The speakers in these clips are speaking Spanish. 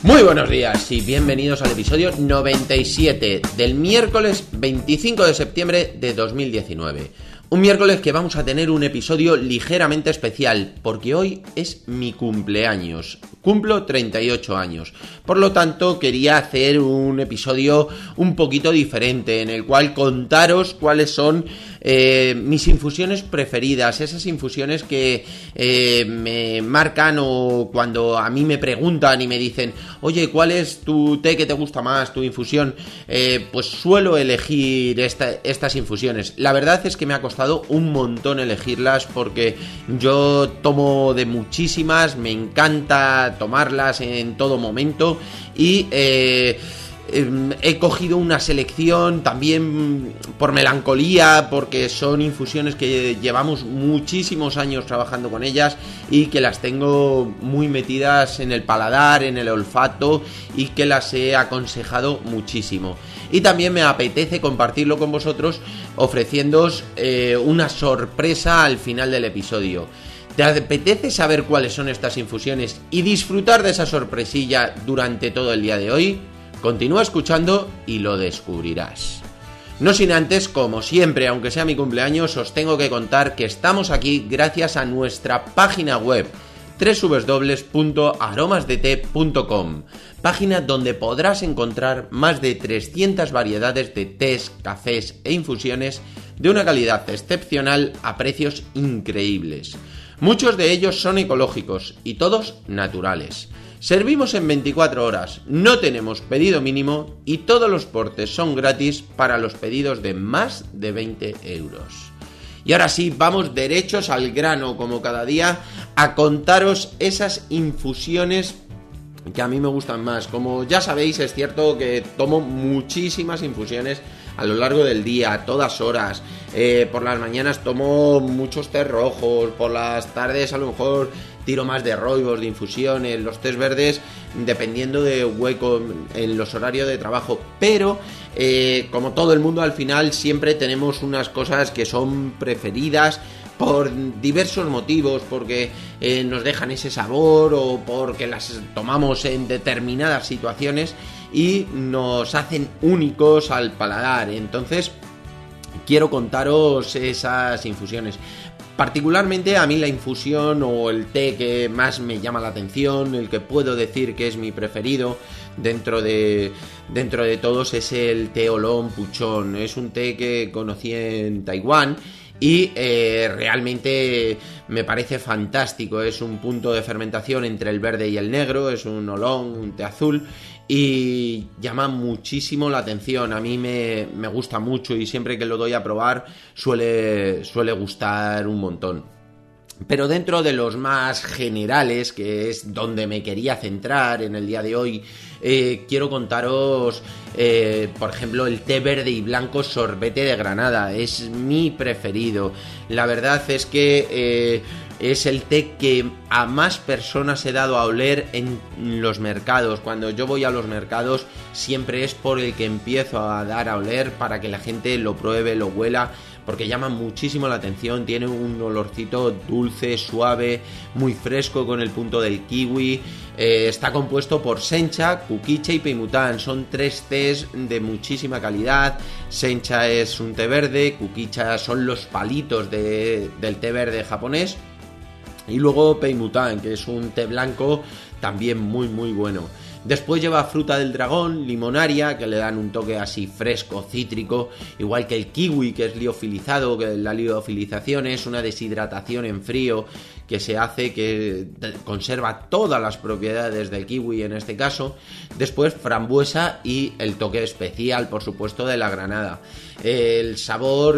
Muy buenos días y bienvenidos al episodio 97 del miércoles 25 de septiembre de 2019. Un miércoles que vamos a tener un episodio ligeramente especial porque hoy es mi cumpleaños. Cumplo 38 años. Por lo tanto, quería hacer un episodio un poquito diferente en el cual contaros cuáles son mis infusiones preferidas, esas infusiones que me marcan o cuando a mí me preguntan y me dicen, oye, ¿cuál es tu té que te gusta más, tu infusión? Pues suelo elegir estas infusiones. La verdad es que me ha costado un montón elegirlas porque yo tomo de muchísimas, me encanta tomarlas en todo momento y he cogido una selección también por melancolía, porque son infusiones que llevamos muchísimos años trabajando con ellas y que las tengo muy metidas en el paladar, en el olfato y que las he aconsejado muchísimo. Y también me apetece compartirlo con vosotros ofreciéndoos una sorpresa al final del episodio. ¿Te apetece saber cuáles son estas infusiones y disfrutar de esa sorpresilla durante todo el día de hoy? Continúa escuchando y lo descubrirás. No sin antes, como siempre, aunque sea mi cumpleaños, os tengo que contar que estamos aquí gracias a nuestra página web www.aromasdete.com, página donde podrás encontrar más de 300 variedades de tés, cafés e infusiones de una calidad excepcional a precios increíbles. Muchos de ellos son ecológicos y todos naturales. Servimos en 24 horas, no tenemos pedido mínimo y todos los portes son gratis para los pedidos de más de 20 euros. Y ahora sí, vamos derechos al grano, como cada día, a contaros esas infusiones que a mí me gustan más. Como ya sabéis, es cierto que tomo muchísimas infusiones a lo largo del día, a todas horas. Por las mañanas tomo muchos tés rojos, por las tardes a lo mejor tiro más de rooibos, de infusiones, los tés verdes, dependiendo de hueco en los horarios de trabajo. Pero, como todo el mundo, al final siempre tenemos unas cosas que son preferidas por diversos motivos, porque nos dejan ese sabor o porque las tomamos en determinadas situaciones y nos hacen únicos al paladar. Entonces, quiero contaros esas infusiones. Particularmente a mí la infusión o el té que más me llama la atención, el que puedo decir que es mi preferido dentro de todos, es el té Oolong Puchon. Es un té que conocí en Taiwán y realmente me parece fantástico. Es un punto de fermentación entre el verde y el negro, es un oolong, un té azul, y llama muchísimo la atención. A mí me gusta mucho y siempre que lo doy a probar suele gustar un montón. Pero dentro de los más generales, que es donde me quería centrar en el día de hoy, quiero contaros, por ejemplo, el té verde y blanco sorbete de granada. Es mi preferido. La verdad es que es el té que a más personas he dado a oler en los mercados. Cuando yo voy a los mercados siempre es por el que empiezo a dar a oler para que la gente lo pruebe, lo huela, porque llama muchísimo la atención. Tiene un olorcito dulce, suave, muy fresco con el punto del kiwi. Está compuesto por sencha, kukicha y peimutan. Son tres tés de muchísima calidad. Sencha es un té verde, kukicha son los palitos del té verde japonés, y luego peimutan, que es un té blanco también muy muy bueno. Después lleva fruta del dragón, limonaria, que le dan un toque así fresco, cítrico, igual que el kiwi, que es liofilizado, que la liofilización es una deshidratación en frío que se hace, que conserva todas las propiedades del kiwi en este caso. Después frambuesa y el toque especial, por supuesto, de la granada. El sabor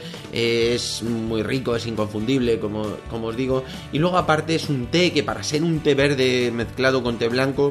es muy rico, es inconfundible, como os digo. Y luego aparte es un té que, para ser un té verde mezclado con té blanco,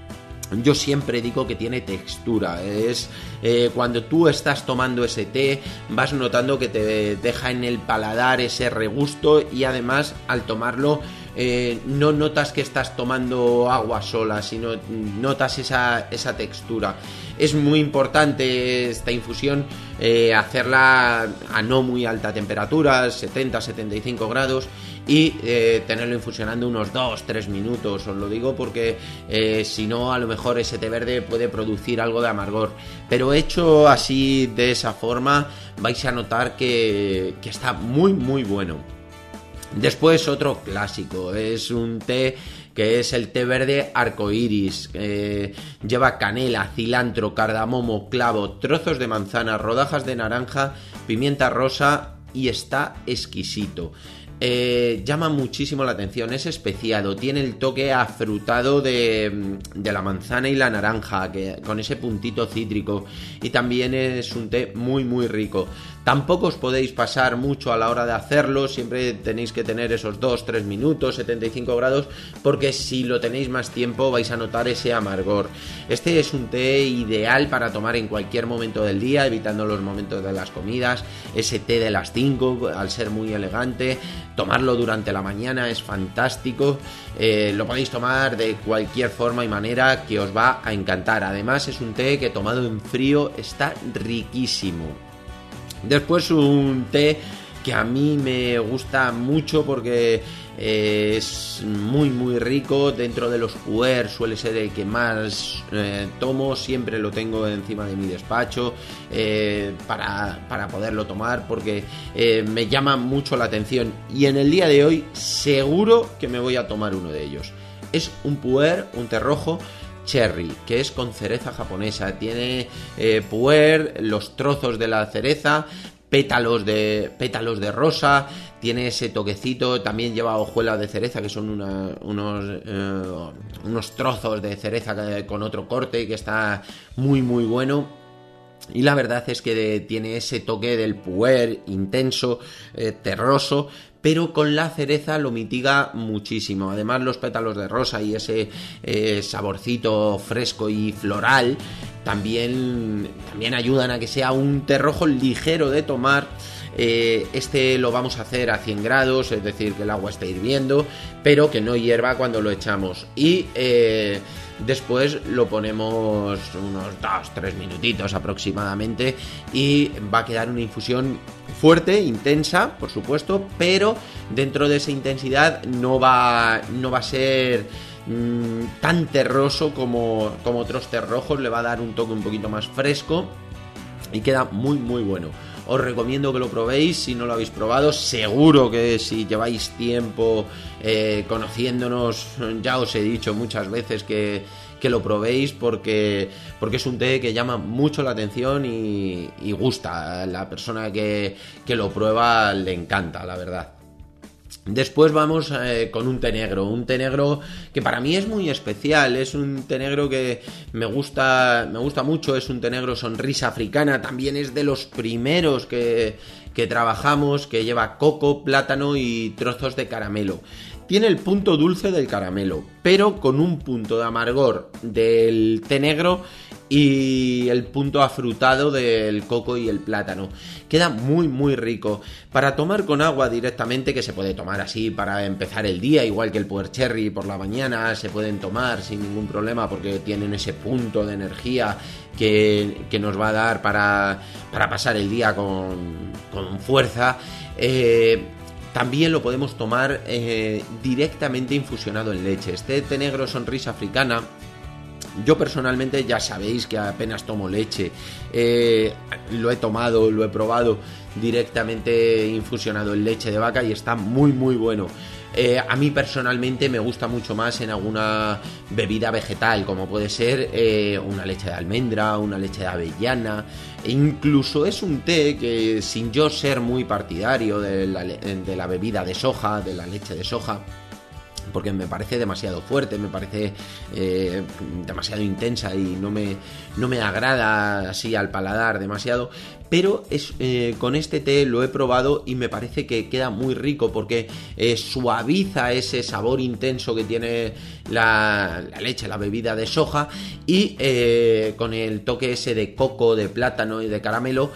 yo siempre digo que tiene textura. Es cuando tú estás tomando ese té, vas notando que te deja en el paladar ese regusto, y además al tomarlo no notas que estás tomando agua sola, sino notas esa textura. Es muy importante esta infusión hacerla a no muy alta temperatura, 70-75 grados, y tenerlo infusionando unos 2-3 minutos. Os lo digo porque si no, a lo mejor ese té verde puede producir algo de amargor, pero hecho así, de esa forma, vais a notar que está muy muy bueno. Después, otro clásico es un té que es el té verde arcoiris. Lleva canela, cilantro, cardamomo, clavo, trozos de manzana, rodajas de naranja, pimienta rosa, y está exquisito. Llama muchísimo la atención, es especiado, tiene el toque afrutado de la manzana y la naranja, con ese puntito cítrico, y también es un té muy muy rico. Tampoco os podéis pasar mucho a la hora de hacerlo, siempre tenéis que tener esos 2-3 minutos, 75 grados, porque si lo tenéis más tiempo vais a notar ese amargor. Este es un té ideal para tomar en cualquier momento del día, evitando los momentos de las comidas. Ese té de las 5, al ser muy elegante, tomarlo durante la mañana es fantástico. Lo podéis tomar de cualquier forma y manera, que os va a encantar. Además, es un té que tomado en frío está riquísimo. Después, un té que a mí me gusta mucho porque es muy muy rico. Dentro de los puer suele ser el que más tomo, siempre lo tengo encima de mi despacho para poderlo tomar, porque me llama mucho la atención, y en el día de hoy seguro que me voy a tomar uno de ellos. Es un puer, un té rojo cherry, que es con cereza japonesa. Tiene puer, los trozos de la cereza, pétalos de rosa, tiene ese toquecito, también lleva hojuelas de cereza, que son unos trozos de cereza con otro corte, que está muy muy bueno. Y la verdad es que tiene ese toque del puer intenso, terroso, pero con la cereza lo mitiga muchísimo. Además, los pétalos de rosa y ese saborcito fresco y floral también ayudan a que sea un té rojo ligero de tomar. Este lo vamos a hacer a 100 grados, es decir, que el agua esté hirviendo, pero que no hierva cuando lo echamos. Y después lo ponemos unos 2-3 minutitos aproximadamente, y va a quedar una infusión fuerte, intensa, por supuesto, pero dentro de esa intensidad no va a ser tan terroso como otros tés rojos. Le va a dar un toque un poquito más fresco y queda muy muy bueno. Os recomiendo que lo probéis si no lo habéis probado. Seguro que si lleváis tiempo conociéndonos, ya os he dicho muchas veces que lo probéis, porque es un té que llama mucho la atención y gusta. A la persona que lo prueba le encanta, la verdad. Después vamos con un té negro que para mí es muy especial. Es un té negro que me gusta mucho. Es un té negro sonrisa africana. También es de los primeros que trabajamos, que lleva coco, plátano y trozos de caramelo. Tiene el punto dulce del caramelo, pero con un punto de amargor del té negro y el punto afrutado del coco y el plátano. Queda muy muy rico para tomar con agua directamente, que se puede tomar así para empezar el día, igual que el puer cherry por la mañana. Se pueden tomar sin ningún problema porque tienen ese punto de energía que nos va a dar para pasar el día con fuerza. También lo podemos tomar directamente infusionado en leche. Este té negro sonrisa africana, yo personalmente ya sabéis que apenas tomo leche. Lo he tomado, lo he probado directamente infusionado en leche de vaca y está muy muy bueno. A mí personalmente me gusta mucho más en alguna bebida vegetal, como puede ser una leche de almendra, una leche de avellana. E incluso es un té que, sin yo ser muy partidario de la bebida de soja, de la leche de soja, porque me parece demasiado fuerte, me parece demasiado intensa y no me agrada así al paladar demasiado, pero con este té lo he probado y me parece que queda muy rico porque suaviza ese sabor intenso que tiene la leche, la bebida de soja, y con el toque ese de coco, de plátano y de caramelo,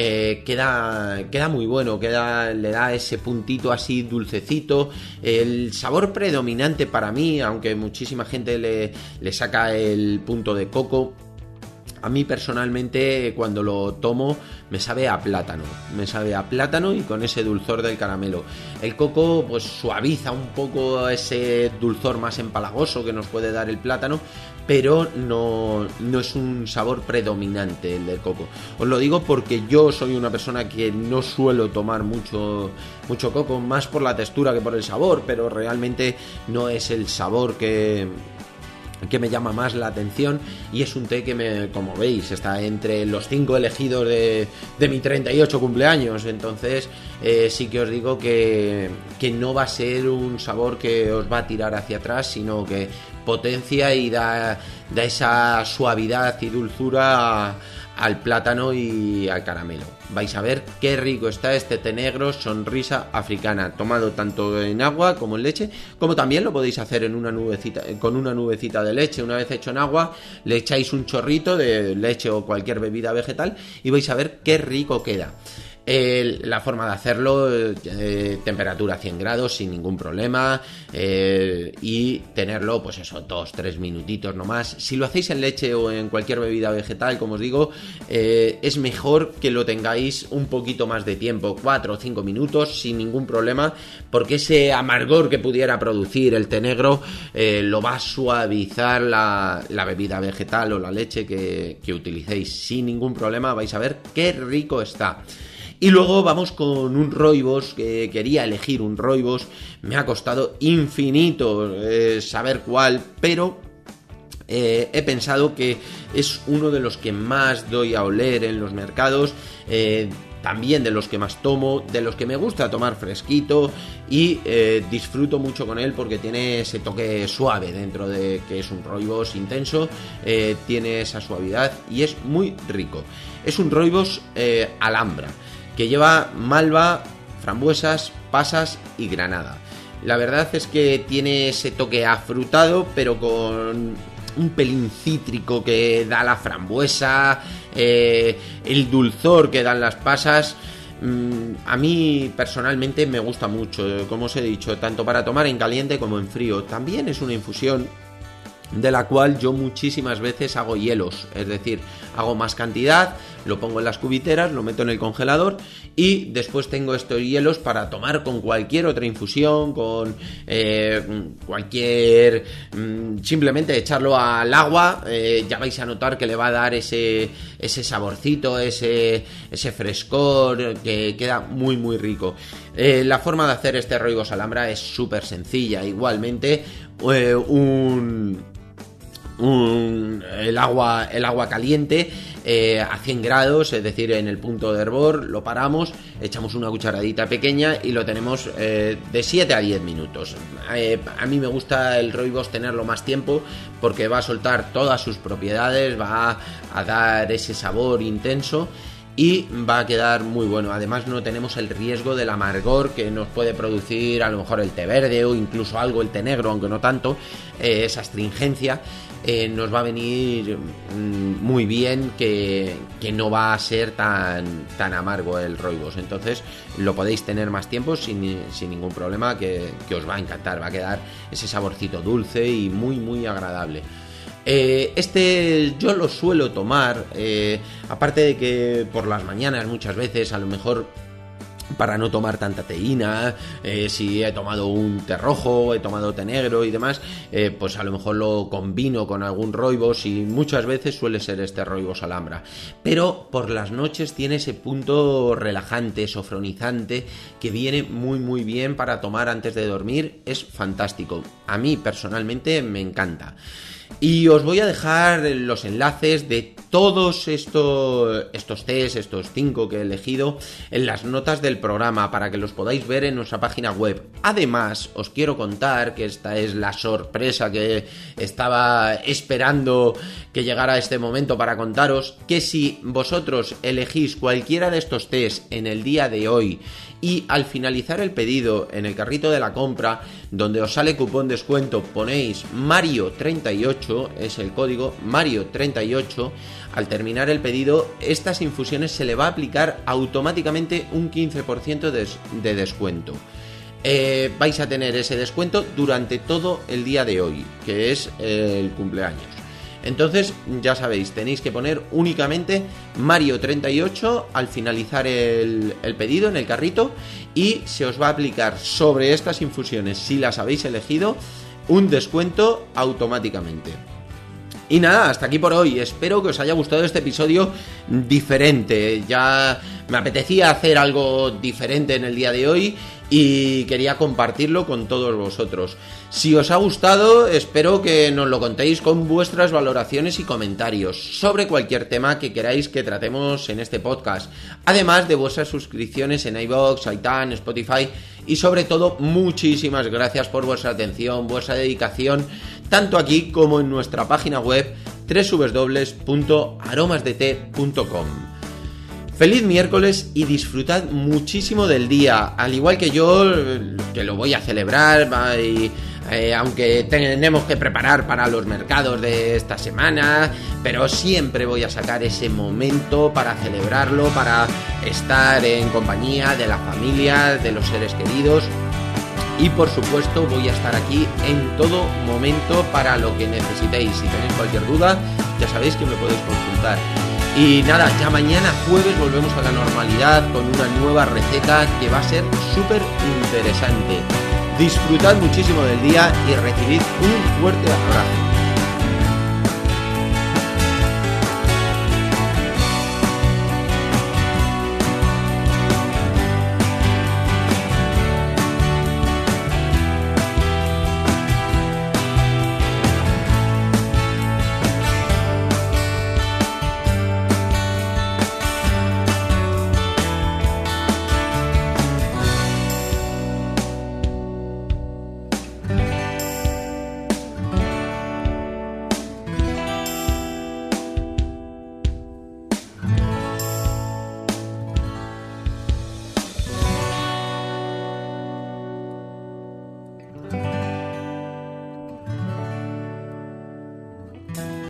queda muy bueno, le da ese puntito así dulcecito. El sabor predominante para mí, aunque muchísima gente le saca el punto de coco, a mí personalmente cuando lo tomo me sabe a plátano y con ese dulzor del caramelo. El coco pues suaviza un poco ese dulzor más empalagoso que nos puede dar el plátano, pero no es un sabor predominante el del coco. Os lo digo porque yo soy una persona que no suelo tomar mucho coco, más por la textura que por el sabor, pero realmente no es el sabor que me llama más la atención, y es un té que como veis, está entre los 5 elegidos de mi 38 cumpleaños. Entonces sí que os digo que no va a ser un sabor que os va a tirar hacia atrás, sino que potencia y da esa suavidad y dulzura al plátano y al caramelo. Vais a ver qué rico está este té negro Sonrisa Africana, tomado tanto en agua como en leche, como también lo podéis hacer con una nubecita de leche. Una vez hecho en agua, le echáis un chorrito de leche o cualquier bebida vegetal y vais a ver qué rico queda. La forma de hacerlo, temperatura 100 grados sin ningún problema, y tenerlo pues eso, 2-3 minutitos nomás. Si lo hacéis en leche o en cualquier bebida vegetal, como os digo, es mejor que lo tengáis un poquito más de tiempo, 4 o 5 minutos sin ningún problema, porque ese amargor que pudiera producir el té negro lo va a suavizar la bebida vegetal o la leche que utilicéis sin ningún problema. Vais a ver qué rico está. Y luego vamos con un rooibos, que quería elegir un rooibos, me ha costado infinito saber cuál, pero he pensado que es uno de los que más doy a oler en los mercados, también de los que más tomo, de los que me gusta tomar fresquito, y disfruto mucho con él porque tiene ese toque suave dentro de que es un rooibos intenso, tiene esa suavidad y es muy rico. Es un rooibos Alhambra, que lleva malva, frambuesas, pasas y granada. La verdad es que tiene ese toque afrutado, pero con un pelín cítrico que da la frambuesa, el dulzor que dan las pasas. A mí personalmente me gusta mucho, como os he dicho, tanto para tomar en caliente como en frío. También es una infusión de la cual yo muchísimas veces hago hielos, es decir, hago más cantidad, lo pongo en las cubiteras, lo meto en el congelador y después tengo estos hielos para tomar con cualquier otra infusión, con simplemente echarlo al agua, ya vais a notar que le va a dar ese saborcito, ese frescor, que queda muy muy rico. La forma de hacer este rooibos Alhambra es súper sencilla, igualmente el agua caliente a 100 grados, es decir, en el punto de hervor, lo paramos, echamos una cucharadita pequeña y lo tenemos de 7 a 10 minutos. A mí me gusta el rooibos tenerlo más tiempo porque va a soltar todas sus propiedades, va a dar ese sabor intenso y va a quedar muy bueno. Además no tenemos el riesgo del amargor que nos puede producir a lo mejor el té verde o incluso algo el té negro, aunque no tanto, esa astringencia. Nos va a venir muy bien, que no va a ser tan amargo el rooibos. Entonces lo podéis tener más tiempo sin ningún problema, que os va a encantar, va a quedar ese saborcito dulce y muy muy agradable. Este yo lo suelo tomar, aparte de que por las mañanas muchas veces, a lo mejor para no tomar tanta teína, si he tomado un té rojo, he tomado té negro y demás, pues a lo mejor lo combino con algún rooibos, y muchas veces suele ser este rooibos Alhambra. Pero por las noches tiene ese punto relajante, sofronizante, que viene muy muy bien para tomar antes de dormir. Es fantástico, a mí personalmente me encanta. Y os voy a dejar los enlaces de todos estos test, estos 5 que he elegido, en las notas del programa para que los podáis ver en nuestra página web. Además, os quiero contar que esta es la sorpresa que estaba esperando que llegara este momento para contaros, que si vosotros elegís cualquiera de estos test en el día de hoy y al finalizar el pedido en el carrito de la compra, donde os sale cupón descuento, ponéis Mario38, es el código Mario38, al terminar el pedido, estas infusiones se le va a aplicar automáticamente un 15% de descuento. Vais a tener ese descuento durante todo el día de hoy, que es el cumpleaños. Entonces, ya sabéis, tenéis que poner únicamente Mario38 al finalizar el pedido en el carrito y se os va a aplicar sobre estas infusiones, si las habéis elegido, un descuento automáticamente. Y nada, hasta aquí por hoy. Espero que os haya gustado este episodio diferente. Ya me apetecía hacer algo diferente en el día de hoy y quería compartirlo con todos vosotros. Si os ha gustado, espero que nos lo contéis con vuestras valoraciones y comentarios sobre cualquier tema que queráis que tratemos en este podcast, además de vuestras suscripciones en iVoox, iTunes, Spotify y sobre todo muchísimas gracias por vuestra atención, vuestra dedicación, tanto aquí como en nuestra página web www.aromasdete.com. Feliz miércoles y disfrutad muchísimo del día, al igual que yo, que lo voy a celebrar, aunque tenemos que preparar para los mercados de esta semana, pero siempre voy a sacar ese momento para celebrarlo, para estar en compañía de la familia, de los seres queridos. Y por supuesto voy a estar aquí en todo momento para lo que necesitéis. Si tenéis cualquier duda, ya sabéis que me podéis consultar. Y nada, ya mañana jueves volvemos a la normalidad con una nueva receta que va a ser súper interesante. Disfrutad muchísimo del día y recibid un fuerte abrazo.